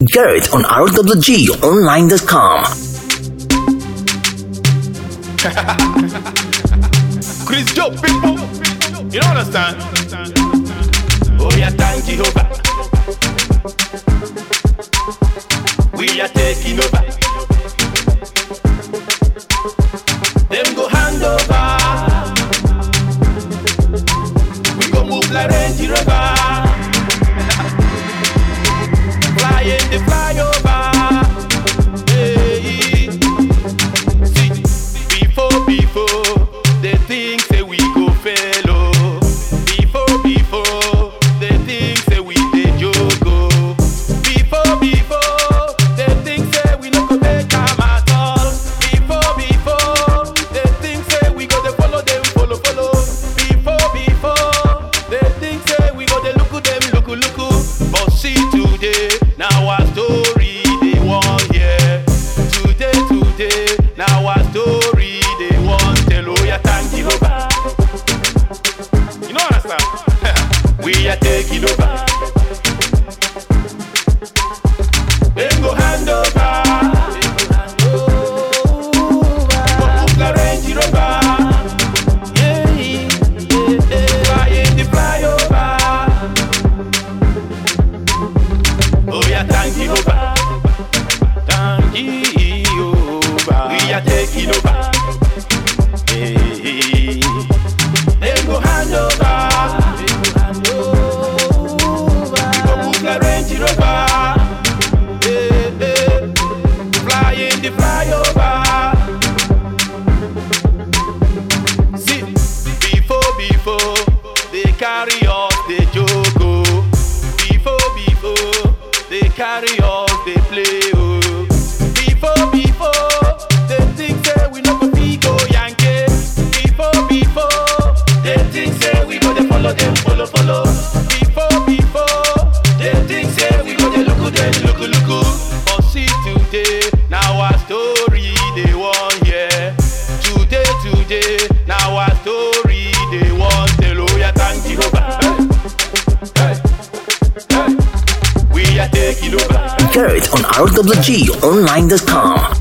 Garrett on RWGOnline.com. Chris Joe, people, you don't understand? Oh, yeah, thank Jehovah. We are taking over. Them go hand over. We go move like Range Rover. Flying the flyover. Hey. See, before they think say we go fail. Oh. Before they think say we dey joke. Oh. Before they think say we no go make am at all. Before they think say we go dey follow them, follow. Before they think say we go dey look them, look. But see today, now our story they want hear. Today, now our story they want tell. Oh yeah, thank Jehovah. You know understand? We are taking over. Then go hand over. Go move the Range Rover. Yeah. Flying the flyover. Oh yeah, thank Jehovah. Thank Jehovah. We are taking over. Hey. Then go hand over. We go move the Range Rover. Flying the flyover. See, before they carry us, they joke. Oh. Before they carry us, they play. Oh. Before they think say we no go fit go Yankee. Before they think say we go dey follow them, follow. Before they think say we go dey look them, look. But see today, now our story they want hear. Today, now our story they want tell. Oh yeah, thank Jehovah. Hey. We are taking over. Garrett on RWGOnline.com.